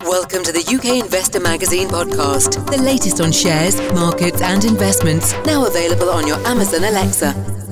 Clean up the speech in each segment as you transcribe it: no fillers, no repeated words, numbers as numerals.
Welcome to the UK Investor Magazine podcast, the latest on shares, markets and investments, now available on your Amazon Alexa.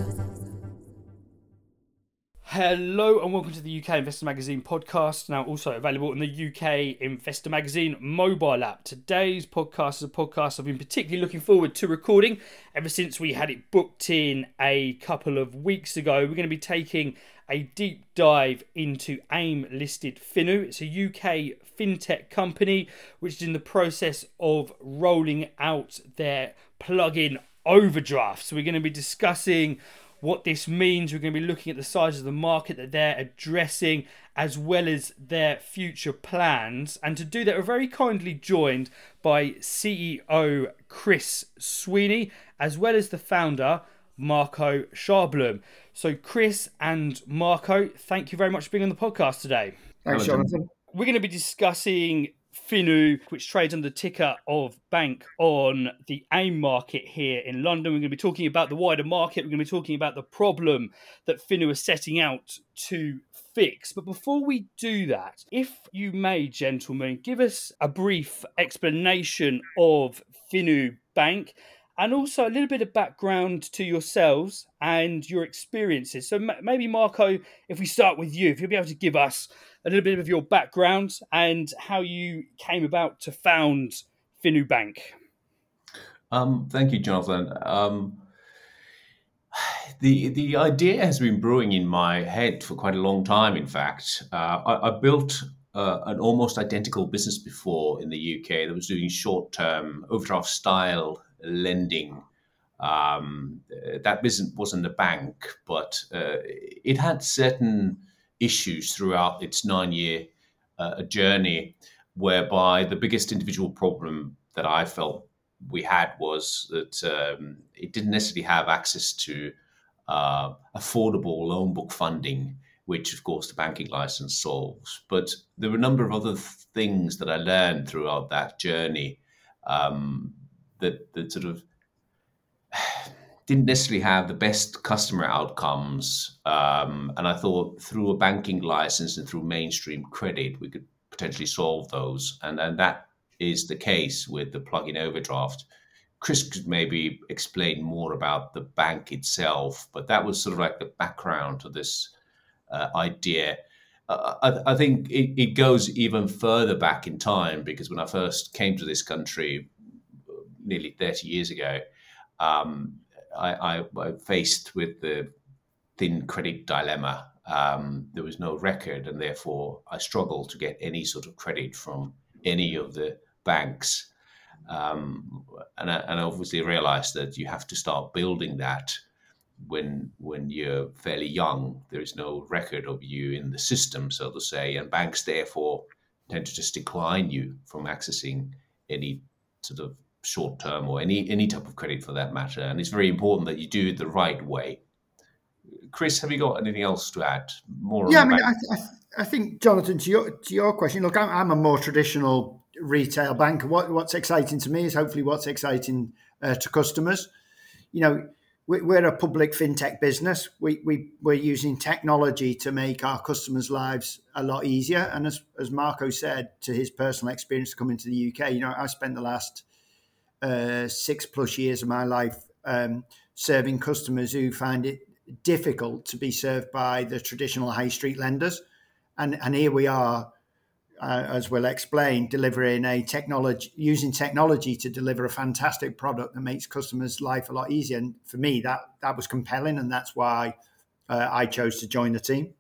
Hello and welcome to the UK Investor Magazine podcast, now also available in the UK Investor Magazine mobile app. Today's podcast is a podcast I've been particularly looking forward to recording ever since we had it booked in a couple of weeks ago. We're going to be taking a deep dive into AIM listed Finu. It's a UK fintech company which is in the process of rolling out their plug-in overdraft. So we're going to be discussing what this means. We're going to be looking at the size of the market that they're addressing, as well as their future plans. And to do that, we're very kindly joined by CEO Chris Sweeney, as well as the founder, Marco Schaarblum. So Chris and Marco, thank you very much for being on the podcast today. Thanks, Jonathan. We're going to be discussing Finu, which trades under the ticker of Bank on the AIM market here in London. We're going to be talking about the wider market. We're going to be talking about the problem that Finu are setting out to fix. But before we do that, if you may, gentlemen, give us a brief explanation of Finu Bank and also a little bit of background to yourselves and your experiences. So maybe, Marco, if we start with you, if you'll be able to give us a little bit of your background and how you came about to found Finu Bank. Thank you, Jonathan. The idea has been brewing in my head for quite a long time, in fact. I built an almost identical business before in the UK that was doing short-term overdraft-style lending. That business wasn't a bank, but it had certain issues throughout its 9-year journey, whereby the biggest individual problem that I felt we had was that it didn't necessarily have access to affordable loan book funding, which of course the banking license solves. But there were a number of other things that I learned throughout that journey that sort of didn't necessarily have the best customer outcomes. And I thought through a banking license and through mainstream credit, we could potentially solve those. And that is the case with the plug-in overdraft. Chris could maybe explain more about the bank itself, but that was sort of like the background to this idea. I think it goes even further back in time, because when I first came to this country nearly 30 years ago, I faced with the thin credit dilemma. There was no record, and therefore I struggled to get any sort of credit from any of the banks. And I obviously realized that you have to start building that when you're fairly young. There is no record of you in the system, so to say, and banks therefore tend to just decline you from accessing any sort of short-term or any type of credit for that matter. And it's very important that you do it the right way. Chris, have you got anything else to add? More? Yeah, I think, Jonathan, to your question, look, I'm a more traditional retail banker. What's exciting to me is hopefully what's exciting to customers. You know, we're a public fintech business. We're using technology to make our customers' lives a lot easier. And as Marco said, to his personal experience coming to the UK, you know, I spent the last 6+ years of my life serving customers who find it difficult to be served by the traditional high street lenders. And here we are, as we'll explain, delivering using technology to deliver a fantastic product that makes customers' life a lot easier. And for me, that was compelling, and that's why I chose to join the team.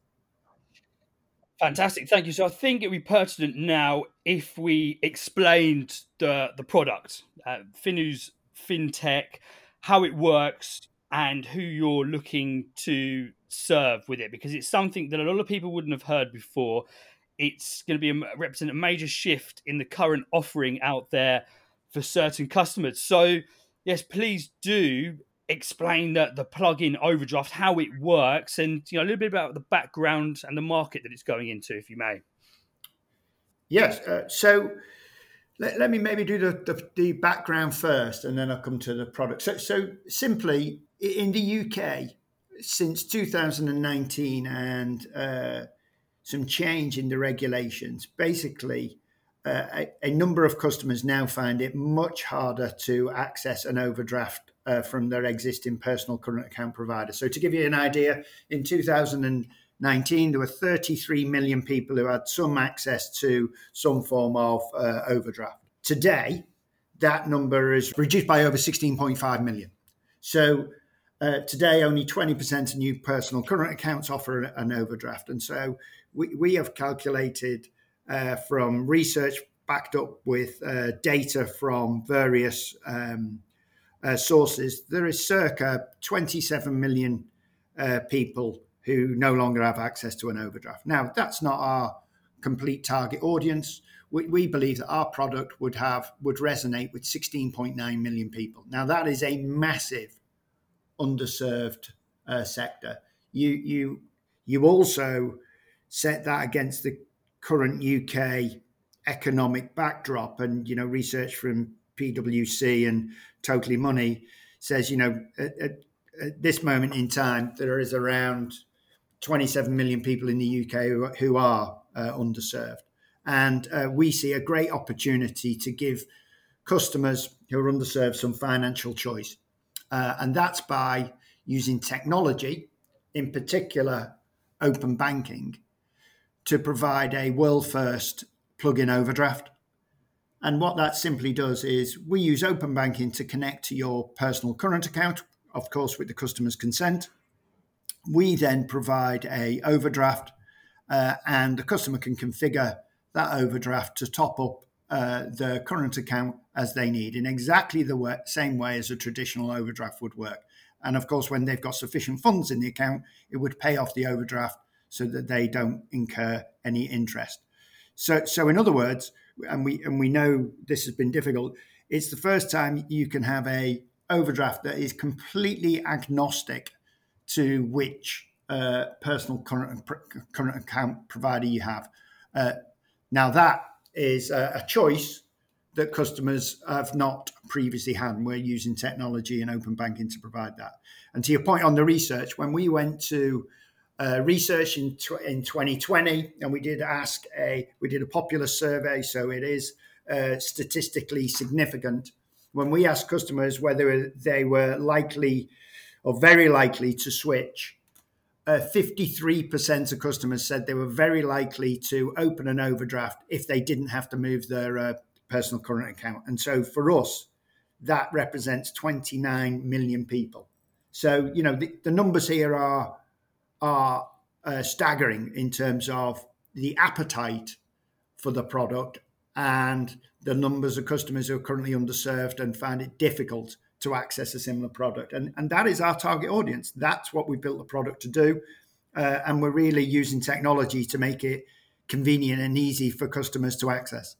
Fantastic, thank you. So I think it would be pertinent now if we explained the product, Finu's fintech, how it works, and who you're looking to serve with it, because it's something that a lot of people wouldn't have heard before. It's going to represent a major shift in the current offering out there for certain customers. So yes, please do explain the plug-in overdraft, how it works, and a little bit about the background and the market that it's going into, if you may. Yes. So let me maybe do the background first, and then I'll come to the product. So simply, in the UK, since 2019 and some change in the regulations, basically a number of customers now find it much harder to access an overdraft from their existing personal current account provider. So to give you an idea, in 2019, there were 33 million people who had some access to some form of overdraft. Today, that number is reduced by over 16.5 million. So today, only 20% of new personal current accounts offer an overdraft. And so we have calculated from research backed up with data from various sources, there is circa 27 million people who no longer have access to an overdraft. Now, that's not our complete target audience. We believe that our product would resonate with 16.9 million people. Now, that is a massive underserved sector. You also set that against the current UK economic backdrop, and research from PwC and Totally Money says at this moment in time there is around 27 million people in the UK who are underserved, and we see a great opportunity to give customers who are underserved some financial choice, and that's by using technology, in particular open banking, to provide a world-first plug-in overdraft. And what that simply does is we use open banking to connect to your personal current account, of course, with the customer's consent. We then provide a overdraft, and the customer can configure that overdraft to top up the current account as they need in exactly the same way as a traditional overdraft would work. And of course, when they've got sufficient funds in the account, it would pay off the overdraft so that they don't incur any interest. So in other words, and we know this has been difficult, it's the first time you can have a overdraft that is completely agnostic to which personal current account provider you have. Now that is a choice that customers have not previously had, and we're using technology and open banking to provide that. And to your point on the research, when we went to research in 2020, and we did a popular survey, so it is statistically significant. When we asked customers whether they were likely or very likely to switch, 53% of customers said they were very likely to open an overdraft if they didn't have to move their personal current account. And so for us, that represents 29 million people. So, the numbers here are staggering in terms of the appetite for the product and the numbers of customers who are currently underserved and find it difficult to access a similar product. And that is our target audience. That's what we built the product to do. And we're really using technology to make it convenient and easy for customers to access.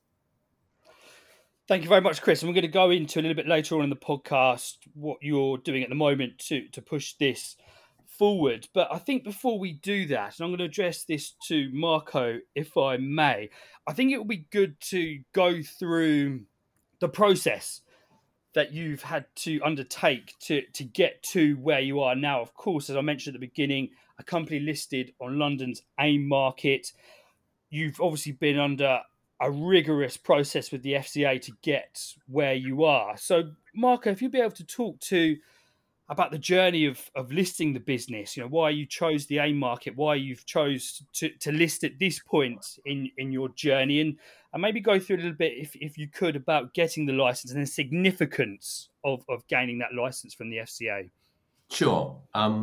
Thank you very much, Chris. And we're going to go into a little bit later on in the podcast what you're doing at the moment to push this forward. But I think before we do that, and I'm going to address this to Marco, if I may, I think it would be good to go through the process that you've had to undertake to get to where you are now. Of course, as I mentioned at the beginning, a company listed on London's AIM market. You've obviously been under a rigorous process with the FCA to get where you are. So, Marco, if you'd be able to talk about the journey of listing the business, why you chose the AIM market, why you've chose to list at this point in your journey, and maybe go through a little bit, if you could, about getting the license and the significance of gaining that license from the FCA. Sure.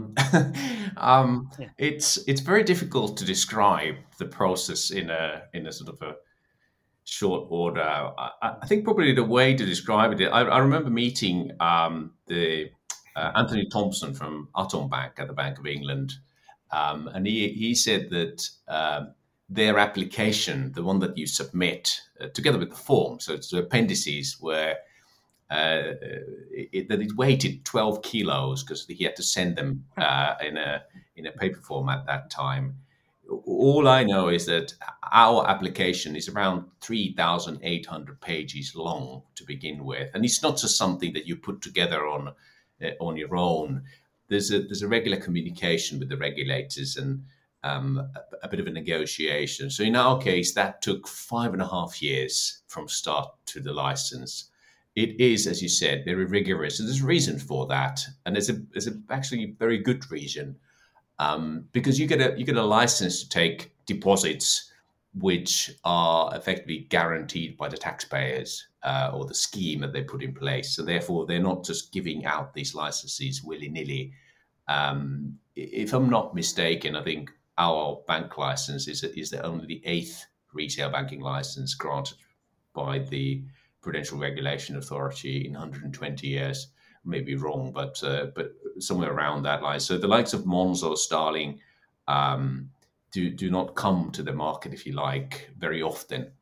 It's very difficult to describe the process in a sort of a short order. I think probably the way to describe it, I remember meeting the Anthony Thompson from Atom Bank at the Bank of England, and he said that their application, the one that you submit together with the form, so it's the appendices, where that it weighted 12 kilos because he had to send them in a paper form at that time. All I know is that our application is around 3,800 pages long to begin with, and it's not just something that you put together on your own. There's a regular communication with the regulators, and a bit of a negotiation. So in our case, that took 5.5 years from start to the license. It is, as you said, very rigorous. And there's a reason for that. And there's actually very good reason. Because you get a license to take deposits which are effectively guaranteed by the taxpayers or the scheme that they put in place. So therefore, they're not just giving out these licenses willy-nilly. If I'm not mistaken, I think our bank license is only the 8th retail banking license granted by the Prudential Regulation Authority in 120 years. Maybe wrong, but somewhere around that line. So the likes of Monzo, Starling, do not come to the market, if you like, very often.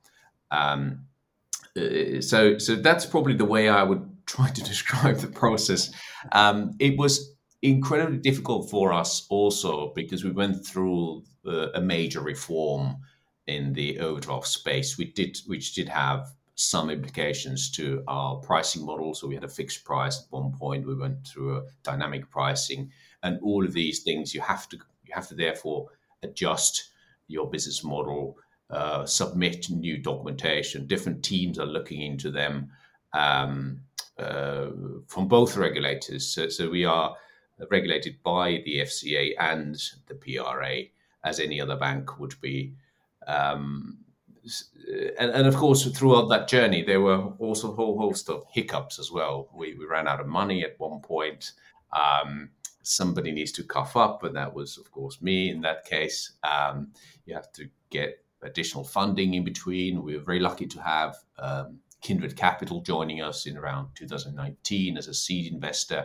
So that's probably the way I would try to describe the process. It was incredibly difficult for us also because we went through a major reform in the overdraft space, which did have some implications to our pricing model. So we had a fixed price at one point. We went through a dynamic pricing, and all of these things you have to therefore adjust your business model, submit new documentation. Different teams are looking into them from both regulators. So we are regulated by the FCA and the PRA, as any other bank would be. And of course, throughout that journey, there were also a whole host of hiccups as well. We ran out of money at one point. Somebody needs to cough up, and that was, of course, me in that case. You have to get additional funding in between. We were very lucky to have Kindred Capital joining us in around 2019 as a seed investor.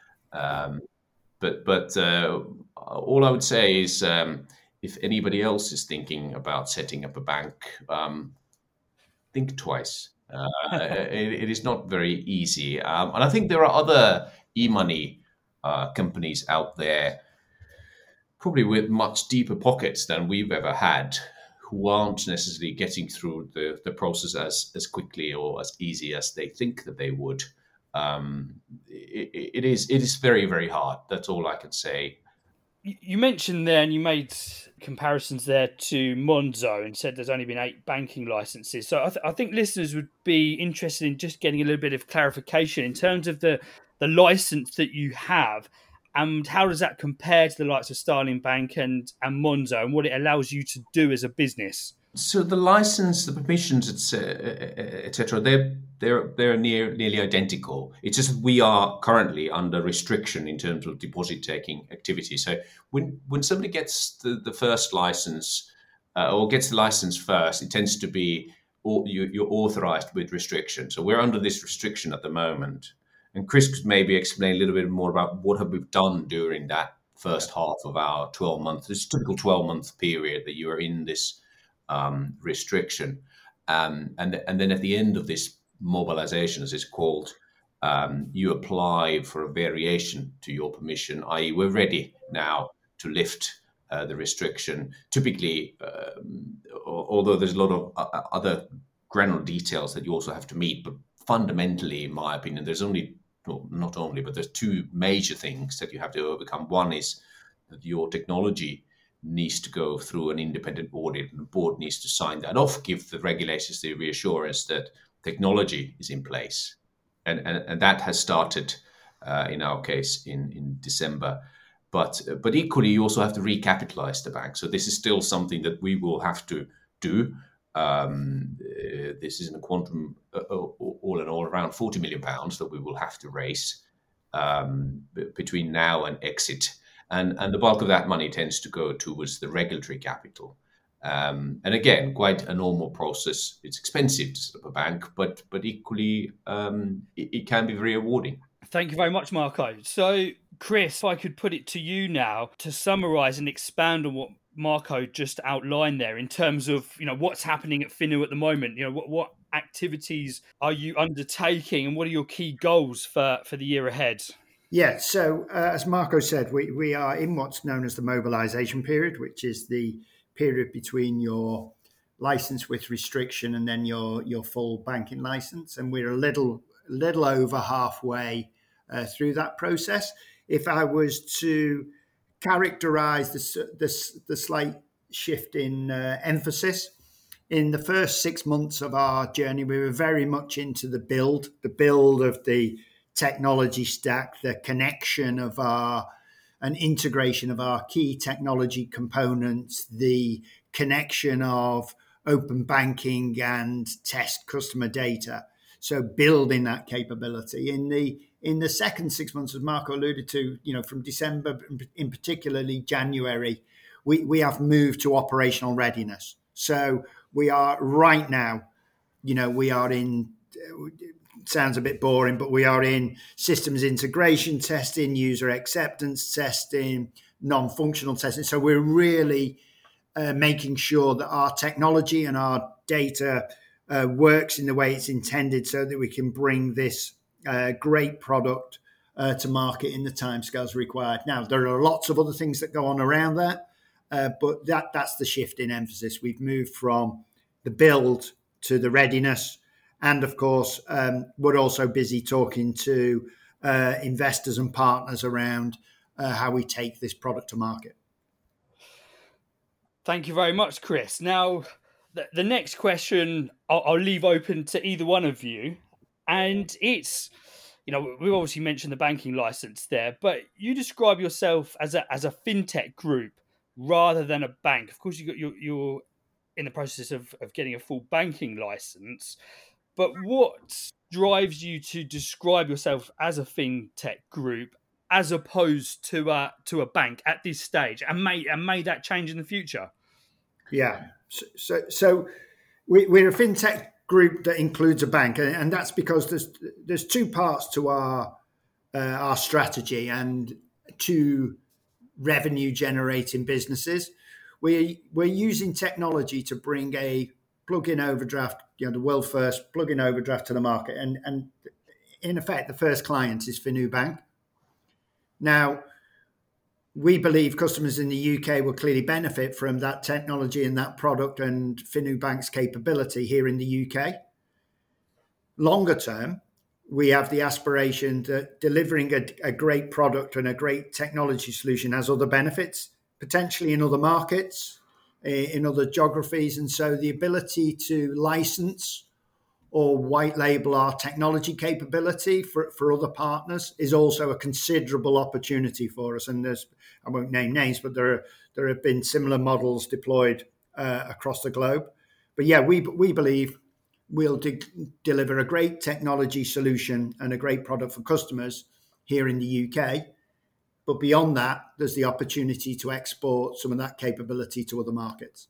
But all I would say is, if anybody else is thinking about setting up a bank, think twice. It is not very easy. And I think there are other e-money companies out there, probably with much deeper pockets than we've ever had, who aren't necessarily getting through the process as quickly or as easy as they think that they would. It is very, very hard. That's all I can say. You mentioned there, and you made comparisons there to Monzo and said there's only been 8 banking licenses. So I think listeners would be interested in just getting a little bit of clarification in terms of the license that you have, and how does that compare to the likes of Starling Bank and Monzo, and what it allows you to do as a business? So the license, the permissions, etc., they're nearly identical. It's just we are currently under restriction in terms of deposit taking activity. So when somebody gets the first license or gets the license first, it tends to be you're authorized with restriction. So we're under this restriction at the moment. And Chris could maybe explain a little bit more about what have we done during that first half of our 12-month, this typical 12-month period that you are in this restriction. And then at the end of this mobilization, as it's called, you apply for a variation to your permission, i.e. we're ready now to lift the restriction. Typically, although there's a lot of other granular details that you also have to meet, but fundamentally, in my opinion, there's there's 2 major things that you have to overcome. One is that your technology needs to go through an independent audit, and the board needs to sign that off, give the regulators the reassurance that technology is in place. And that has started, in our case, in December. But equally, you also have to recapitalize the bank. So this is still something that we will have to do. This is in a quantum, all in all, around £40 million that we will have to raise between now and exit. And the bulk of that money tends to go towards the regulatory capital. And again, quite a normal process. It's expensive to set up a bank, but equally, it can be very rewarding. Thank you very much, Marco. So, Chris, if I could put it to you now to summarise and expand on what Marco just outlined there in terms of, what's happening at Finoo at the moment. What activities are you undertaking, and what are your key goals for the year ahead? Yeah, so as Marco said, we are in what's known as the mobilisation period, which is the period between your licence with restriction and then your full banking licence. And we're a little over halfway through that process. If I was to characterise the slight shift in emphasis. In the first 6 months of our journey, we were very much into the build of the technology stack, the connection of an integration of our key technology components, the connection of open banking and test customer data. So building that capability. In the second 6 months, as Marco alluded to, from December, in particularly January, we have moved to operational readiness. So we are right now, we are in, sounds a bit boring, but we are in systems integration testing, user acceptance testing, non-functional testing. So we're really making sure that our technology and our data works in the way it's intended so that we can bring this great product to market in the timescales required. Now, there are lots of other things that go on around that, but that's the shift in emphasis. We've moved from the build to the readiness. And of course, we're also busy talking to investors and partners around how we take this product to market. Thank you very much, Chris. Now, the next question I'll leave open to either one of you. And it's, we've obviously mentioned the banking license there, but you describe yourself as a fintech group rather than a bank. Of course, you're in the process of getting a full banking license. But what drives you to describe yourself as a fintech group as opposed to a bank at this stage, and may that change in the future? Yeah. So we're a fintech group that includes a bank, and that's because there's two parts to our strategy and two revenue generating businesses. We're using technology to bring a plug-in overdraft, the world first plug-in overdraft to the market, and in effect, the first client is Finoo Bank. Now, we believe customers in the UK will clearly benefit from that technology and that product and Finoo Bank's capability here in the UK. Longer term, we have the aspiration that delivering a great product and a great technology solution has other benefits, potentially in other markets, in other geographies. And so the ability to license or white label our technology capability for other partners is also a considerable opportunity for us. And I won't name names, but there have been similar models deployed across the globe. But yeah, we believe we'll deliver a great technology solution and a great product for customers here in the UK. But beyond that, there's the opportunity to export some of that capability to other markets.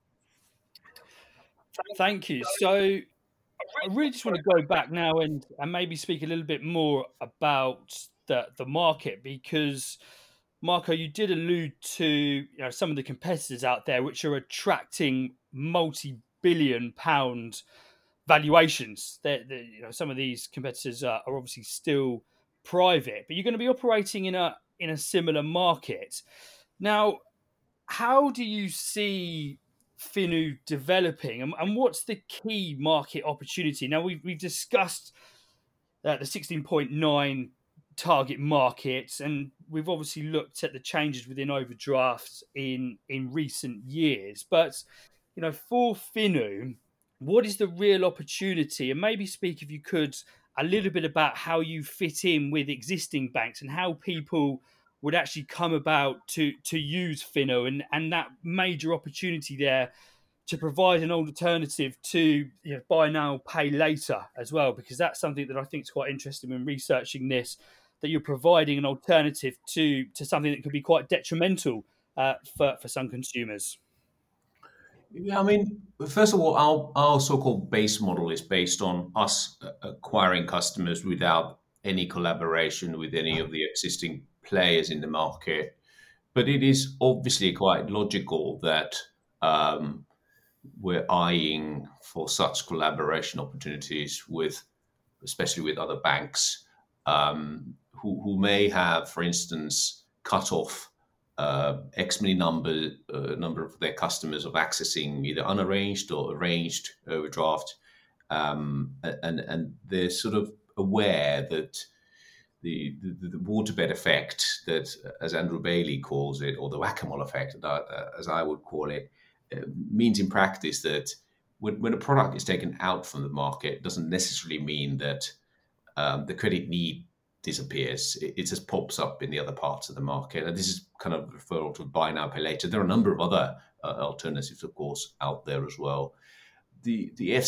Thank you. So I really just want to go back now and maybe speak a little bit more about the market, because Marco, you did allude to some of the competitors out there which are attracting multi-billion pound valuations. Some of these competitors are obviously still private, but you're going to be operating in a similar market. Now, how do you see Finoo developing, and what's the key market opportunity? Now, we've discussed the 16.9 target market, and we've obviously looked at the changes within overdrafts in recent years. But for Finoo, what is the real opportunity? And maybe speak, if you could, a little bit about how you fit in with existing banks and how people would actually come about to use Finoo and that major opportunity there to provide an alternative to buy now, pay later as well, because that's something that I think is quite interesting when researching this, that you're providing an alternative to something that could be quite detrimental for some consumers. Yeah, I mean, first of all, our so-called base model is based on us acquiring customers without any collaboration with any of the existing players in the market. But it is obviously quite logical that we're eyeing for such collaboration opportunities especially with other banks who may have, for instance, cut off X many number of their customers of accessing either unarranged or arranged overdraft, and they're sort of aware that the waterbed effect that, as Andrew Bailey calls it, or the whack-a-mole effect, as I would call it, means in practice that when a product is taken out from the market, it doesn't necessarily mean that the credit need disappears. It just pops up in the other parts of the market. And this is kind of referral to buy now, pay later. There are a number of other alternatives, of course, out there as well. The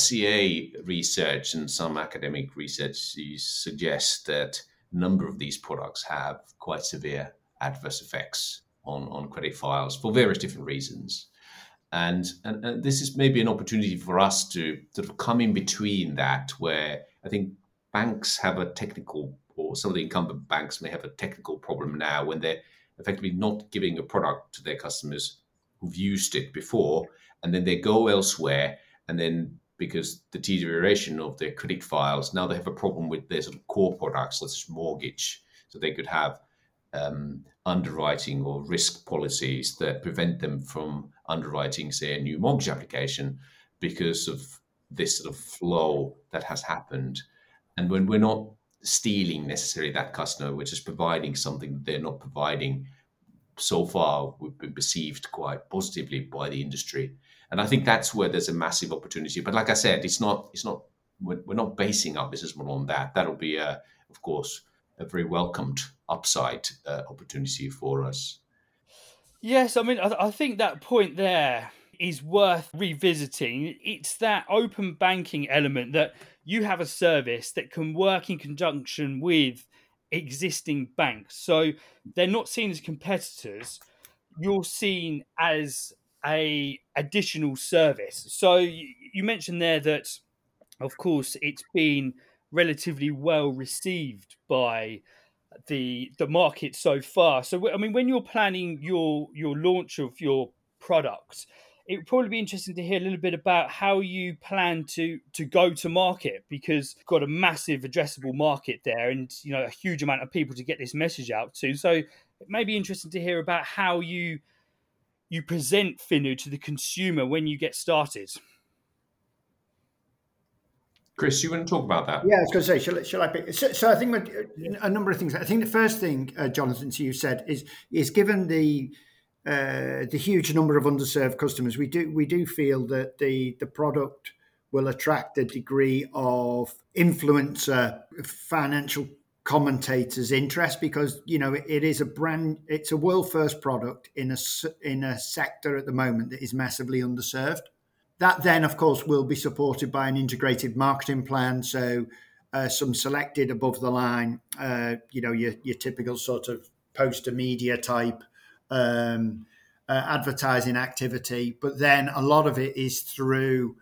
FCA research and some academic research suggest that a number of these products have quite severe adverse effects on credit files for various different reasons. And this is maybe an opportunity for us to sort of come in between that, where I think banks have a technical, or some of the incumbent banks may have a technical problem now when they're effectively not giving a product to their customers who've used it before, and then they go elsewhere, and then because the deterioration of their credit files, now they have a problem with their sort of core products, such as mortgage. So they could have underwriting or risk policies that prevent them from underwriting, say, a new mortgage application because of this sort of flow that has happened. And when we're not stealing necessarily that customer, we're just providing something that they're not providing, so far we've been perceived quite positively by the industry. And I think that's where there's a massive opportunity. But like I said, we're not basing our business model on that. That'll be, of course, a very welcomed upside opportunity for us. Yes, I mean, I think that point there is worth revisiting. It's that open banking element that you have a service that can work in conjunction with existing banks. So they're not seen as competitors. You're seen as a additional service. So you mentioned there that, of course, it's been relatively well received by the market so far. So, I mean, when you're planning your launch of your product, it would probably be interesting to hear a little bit about how you plan to go to market, because you've got a massive addressable market there, and a huge amount of people to get this message out to. So it may be interesting to hear about how you present Finnu to the consumer when you get started. Chris, you want to talk about that? Yeah, I was going to say, shall I pick? So I think a number of things. I think the first thing, Jonathan, you said is given the huge number of underserved customers, we do feel that the product will attract a degree of influencer financial commentators' interest, because it's a world first product in a sector at the moment that is massively underserved. That then, of course, will be supported by an integrated marketing plan. So some selected above the line, your typical sort of poster media type advertising activity. But then a lot of it is through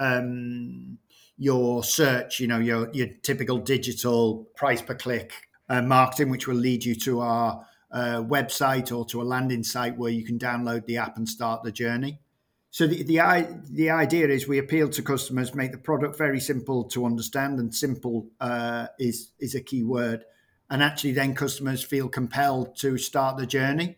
your search, your typical digital price per click marketing, which will lead you to our website or to a landing site where you can download the app and start the journey. So the idea is we appeal to customers, make the product very simple to understand, and simple is a key word. And actually then customers feel compelled to start the journey.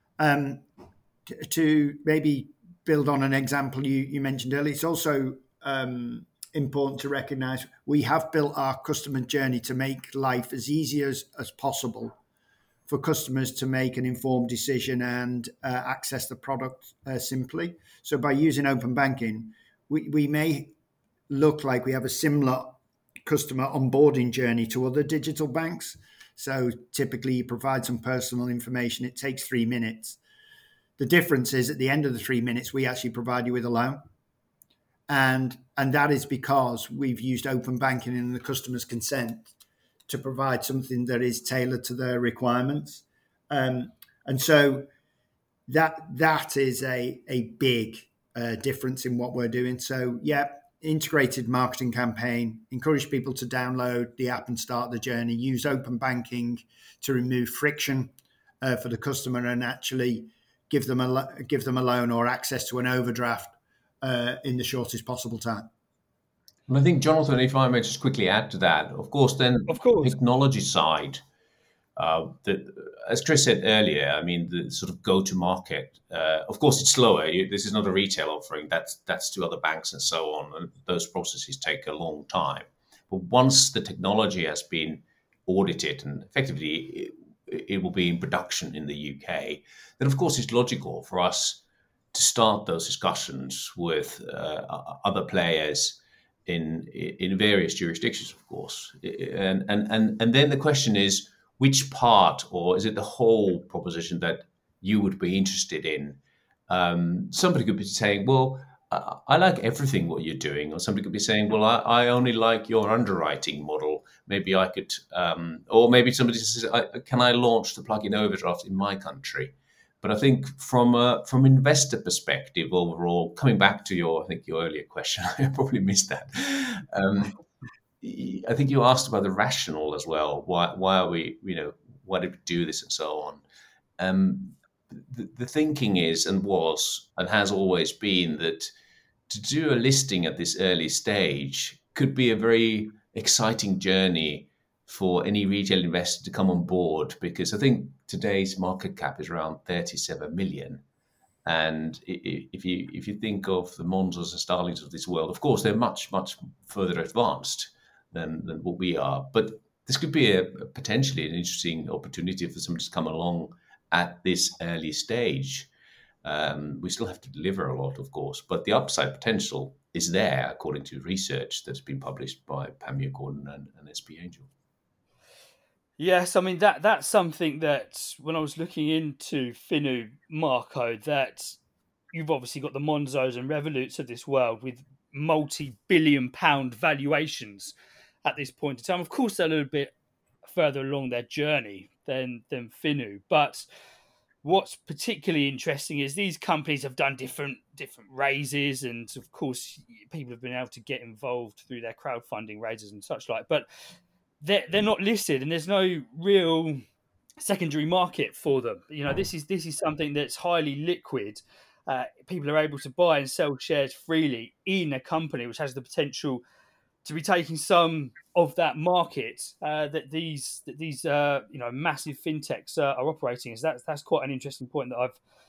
To maybe build on an example you mentioned earlier, it's also important to recognise we have built our customer journey to make life as easy as possible for customers to make an informed decision and access the product simply. So by using open banking, we may look like we have a similar customer onboarding journey to other digital banks. So typically you provide some personal information. It takes 3 minutes. The difference is at the end of the 3 minutes, we actually provide you with a loan. And that is because we've used open banking and the customer's consent to provide something that is tailored to their requirements. And so that is a big difference in what we're doing. So integrated marketing campaign, encourage people to download the app and start the journey, use open banking to remove friction for the customer, and actually give them a loan or access to an overdraft in the shortest possible time. And I think, Jonathan, if I may just quickly add to that, of course, technology side, as Chris said earlier, I mean, the sort of go-to-market, of course, it's slower. This is not a retail offering. That's to other banks and so on. And those processes take a long time. But once the technology has been audited, and effectively it will be in production in the UK, then of course it's logical for us to start those discussions with other players in various jurisdictions, of course. And then the question is, which part, or is it the whole proposition that you would be interested in? Somebody could be saying, well, I like everything what you're doing. Or somebody could be saying, well, I only like your underwriting model. Maybe I could, or maybe somebody says, can I launch the plug-in overdraft in my country? But I think from investor perspective overall, coming back to your earlier question, I probably missed that. I think you asked about the rationale as well. Why are we, why did we do this and so on? The thinking is and was and has always been that to do a listing at this early stage could be a very exciting journey for any retail investor to come on board, because I think today's market cap is around 37 million. And if you think of the Monzos and Starlings of this world, of course, they're much, much further advanced than what we are. But this could be potentially an interesting opportunity for somebody to come along at this early stage. We still have to deliver a lot, of course, but the upside potential is there, according to research that's been published by Panmure Gordon and SP Angel. Yes, I mean that's something that when I was looking into Finu, Marco, that you've obviously got the Monzos and Revoluts of this world with multi-billion pound valuations at this point in time. Of course, they're a little bit further along their journey than Finu, but what's particularly interesting is these companies have done different raises, and of course, people have been able to get involved through their crowdfunding raises and such like. But they're not listed, and there's no real secondary market for them. This is something that's highly liquid. People are able to buy and sell shares freely in a company which has the potential to be taking some of that market that these massive fintechs are operating as. That's quite an interesting point that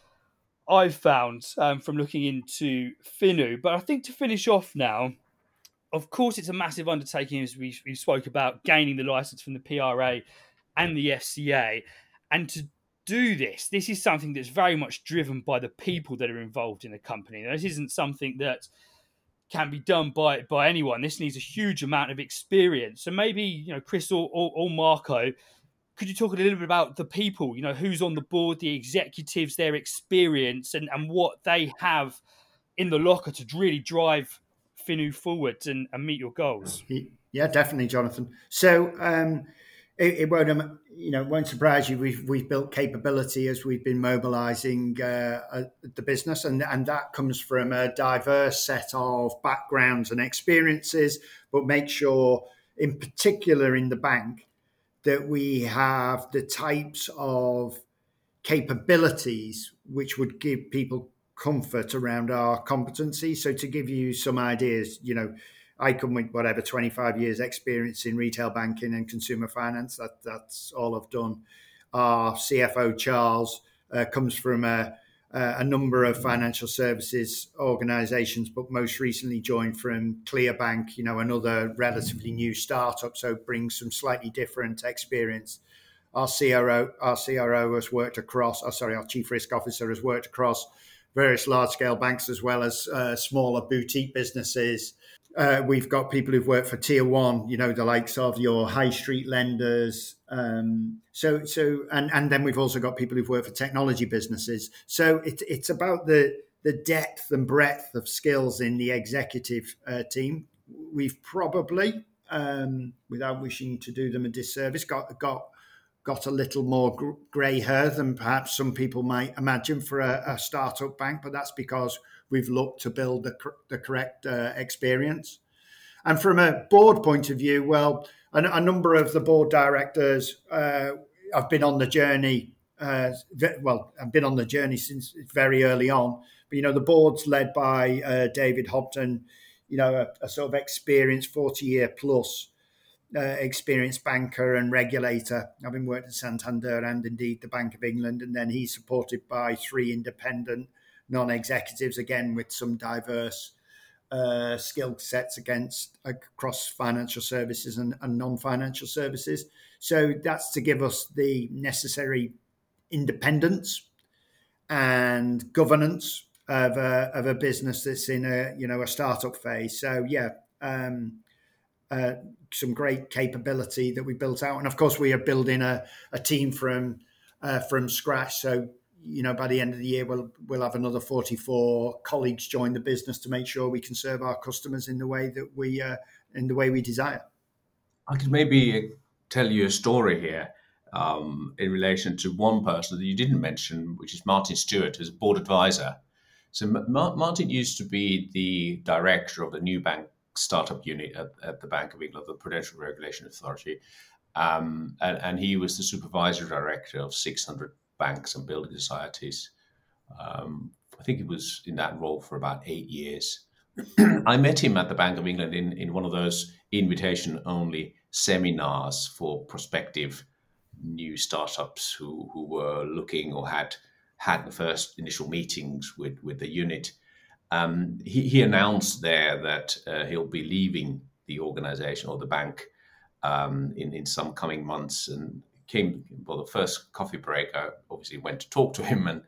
I've found from looking into Finu. But I think to finish off now, of course, it's a massive undertaking, as we spoke about, gaining the license from the PRA and the FCA. And to do this is something that's very much driven by the people that are involved in the company. Now, this isn't something that can be done by anyone. This needs a huge amount of experience. So maybe, Chris or Marco, could you talk a little bit about the people, who's on the board, the executives, their experience, and what they have in the locker to really drive Finu forward and meet your goals? Yeah, definitely, Jonathan. So it won't surprise you. We've built capability as we've been mobilising the business, and that comes from a diverse set of backgrounds and experiences. But make sure, in particular in the bank, that we have the types of capabilities which would give people comfort around our competency. So to give you some ideas, I come with 25 years experience in retail banking and consumer finance. That's all I've done. Our CFO, Charles, comes from a number of financial services organisations, but most recently joined from ClearBank, another relatively new startup, so brings some slightly different experience. Our CRO has worked across, our Chief Risk Officer has worked across various large-scale banks as well as smaller boutique businesses. We've got people who've worked for Tier 1, the likes of your high street lenders. And then we've also got people who've worked for technology businesses. So it's about the depth and breadth of skills in the executive team. We've probably, without wishing to do them a disservice, got a little more grey hair than perhaps some people might imagine for a startup bank, but that's because we've looked to build the correct experience. And from a board point of view, well, a number of the board directors have been on the journey. I've been on the journey since very early on. But, the board's led by David Hobden, a sort of experienced 40-year plus experienced banker and regulator, having worked at Santander and indeed the Bank of England. And then he's supported by 3 independent non-executives, again, with some diverse skill sets across financial services and non-financial services. So that's to give us the necessary independence and governance of a business that's in a startup phase. So some great capability that we built out, and of course we are building a team from scratch. So by the end of the year we'll have another 44 colleagues join the business to make sure we can serve our customers in the way that we desire. I could maybe tell you a story here in relation to one person that you didn't mention, which is Martin Stewart, who's a board advisor. So Martin used to be the director of the new bank startup unit at the Bank of England, the Prudential Regulation Authority, and he was the supervisory director of 600 banks and building societies. I think he was in that role for about 8 years. I met him at the Bank of England in one of those invitation-only seminars for prospective new startups who were looking or had the first initial meetings with the unit. He announced there that he'll be leaving the organization or the bank in some coming months, and the first coffee break I obviously went to talk to him, and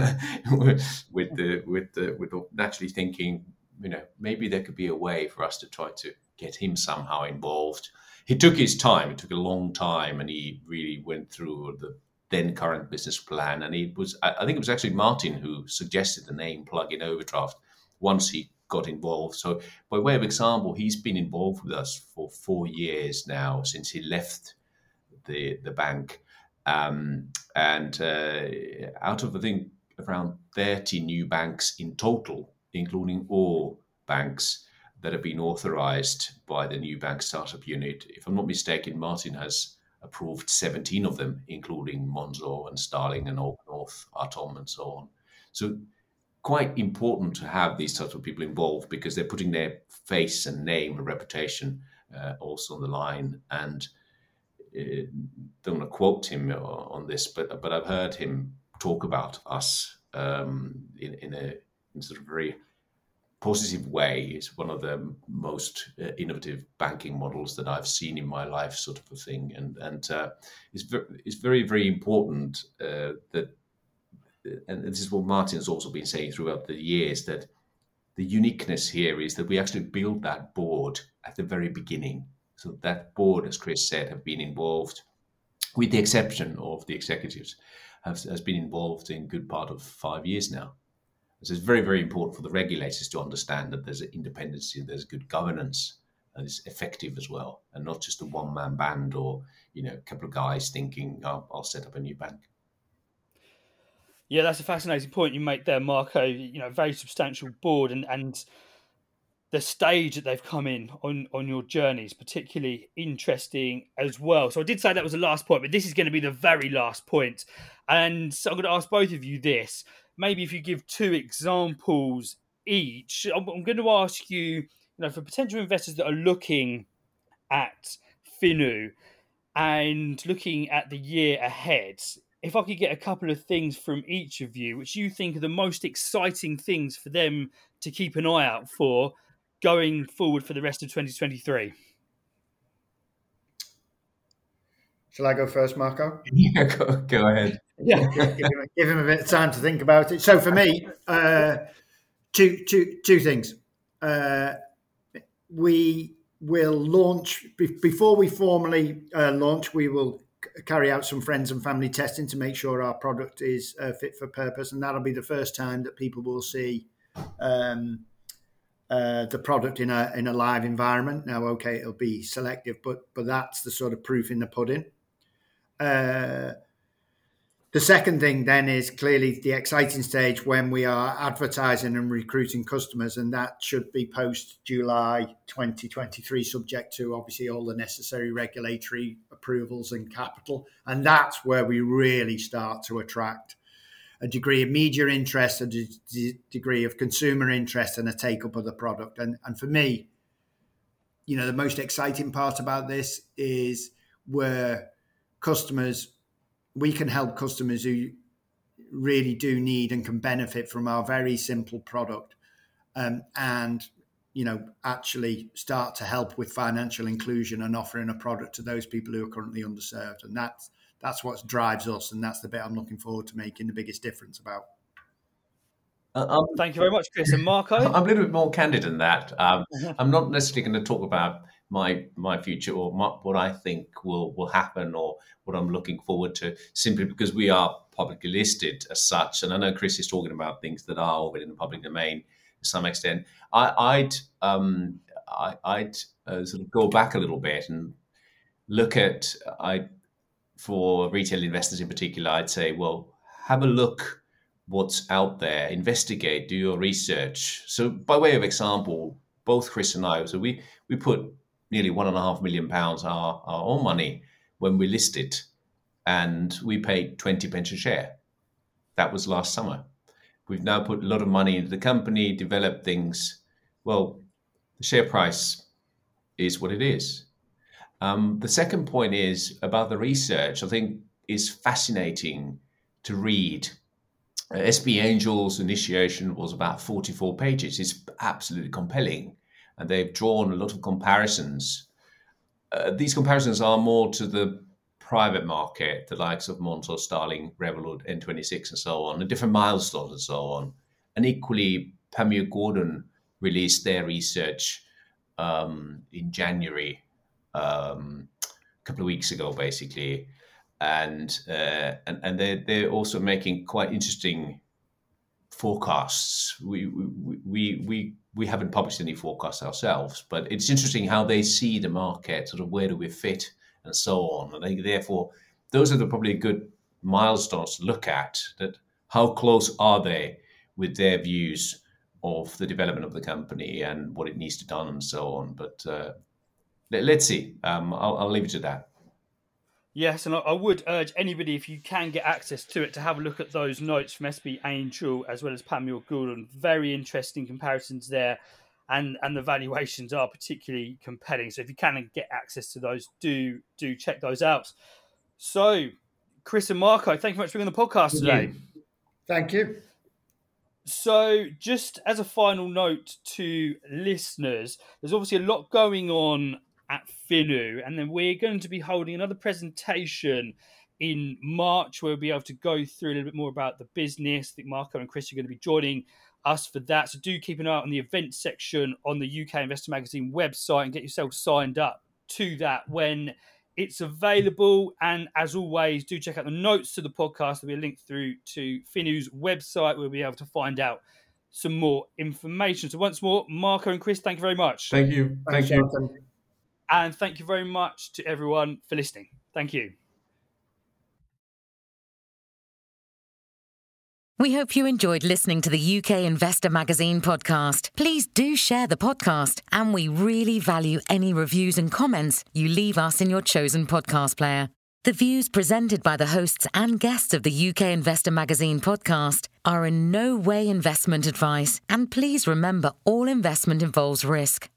with naturally thinking, maybe there could be a way for us to try to get him somehow involved. He took his time. It took a long time, and he really went through the then current business plan. And I think it was actually Martin who suggested the name Plug-in Overdraft once he got involved. So by way of example, he's been involved with us for 4 years now since he left the bank. And out of, I think, around 30 new banks in total, including all banks that have been authorized by the new bank startup unit. If I'm not mistaken, Martin has approved 17 of them, including Monzo and Starling and Oak North, Atom and so on. So quite important to have these types of people involved because they're putting their face and name and reputation also on the line. And don't want to quote him on this, but I've heard him talk about us in a sort of very positive way. It's one of the most innovative banking models that I've seen in my life, sort of a thing. And it's very, very important that, and this is what Martin's also been saying throughout the years, that the uniqueness here is that we actually build that board at the very beginning. So that board, as Chris said, have been involved, with the exception of the executives, has been involved in good part of 5 years now. So it's very, very important for the regulators to understand that there's an independence, there's good governance, and it's effective as well, and not just a one-man band or a couple of guys thinking, "Oh, I'll set up a new bank." Yeah, that's a fascinating point you make there, Marco. Very substantial board, and the stage that they've come in on your journey is particularly interesting as well. So I did say that was the last point, but this is going to be the very last point. And so I'm going to ask both of you this. Maybe if you give 2 examples each, I'm going to ask you, for potential investors that are looking at Finu and looking at the year ahead, if I could get a couple of things from each of you, which you think are the most exciting things for them to keep an eye out for going forward for the rest of 2023. Shall I go first, Marco? Yeah, go ahead. Yeah, give him a bit of time to think about it. So for me, two things. We will launch, before we formally launch, we will carry out some friends and family testing to make sure our product is fit for purpose. And that'll be the first time that people will see the product in a live environment. Now, okay, it'll be selective, but that's the sort of proof in the pudding. The second thing then is clearly the exciting stage when we are advertising and recruiting customers, and that should be post-July 2023, subject to obviously all the necessary regulatory approvals and capital. And that's where we really start to attract a degree of media interest, a degree of consumer interest, and a take-up of the product. And for me, the most exciting part about this is where we can help customers who really do need and can benefit from our very simple product. And actually start to help with financial inclusion and offering a product to those people who are currently underserved. And that's what drives us, and that's the bit I'm looking forward to making the biggest difference about. Thank you very much, Chris. And Marco? I'm a little bit more candid than that. I'm not necessarily going to talk about my future or what I think will happen or what I'm looking forward to, simply because we are publicly listed as such. And I know Chris is talking about things that are already in the public domain to some extent. I'd sort of go back a little bit and look at, for retail investors in particular, I'd say, well, have a look what's out there, investigate, do your research. So by way of example, both Chris and I, so we put nearly £1.5 million our own money when we listed, and we paid 20 pence a share. That was last summer. We've now put a lot of money into the company, developed things. Well, the share price is what it is. The second point is about the research. I think is fascinating to read. SB Angel's initiation was about 44 pages. It's absolutely compelling. And they've drawn a lot of comparisons. These comparisons are more to the private market, the likes of Monzo, Starling, Revolut, N26 and so on, and different milestones and so on. And equally, Panmure Gordon released their research in January, a couple of weeks ago, basically. And they're also making quite interesting forecasts. We haven't published any forecasts ourselves, but it's interesting how they see the market, sort of where do we fit and so on. And therefore, those are probably good milestones to look at, that how close are they with their views of the development of the company and what it needs to done and so on. But let's see. I'll leave it to that. Yes, and I would urge anybody, if you can get access to it, to have a look at those notes from SB Angel as well as Panmure Gordon. Very interesting comparisons there, and the valuations are particularly compelling. So if you can get access to those, do check those out. So, Chris and Marco, thank you very much for being on the podcast today. Thank you. So, just as a final note to listeners, there's obviously a lot going on at FINU, and then we're going to be holding another presentation in March where we'll be able to go through a little bit more about the business. I think Marco and Chris are going to be joining us for that, so do keep an eye on the events section on the UK Investor Magazine website and get yourself signed up to that when it's available. And as always, do check out the notes to the podcast. There'll be a link through to FINU's website where we'll be able to find out some more information. So once more, Marco and Chris, thank you very much. Thank you. Thank you. Jonathan. And thank you very much to everyone for listening. Thank you. We hope you enjoyed listening to the UK Investor Magazine podcast. Please do share the podcast, and we really value any reviews and comments you leave us in your chosen podcast player. The views presented by the hosts and guests of the UK Investor Magazine podcast are in no way investment advice, and please remember all investment involves risk.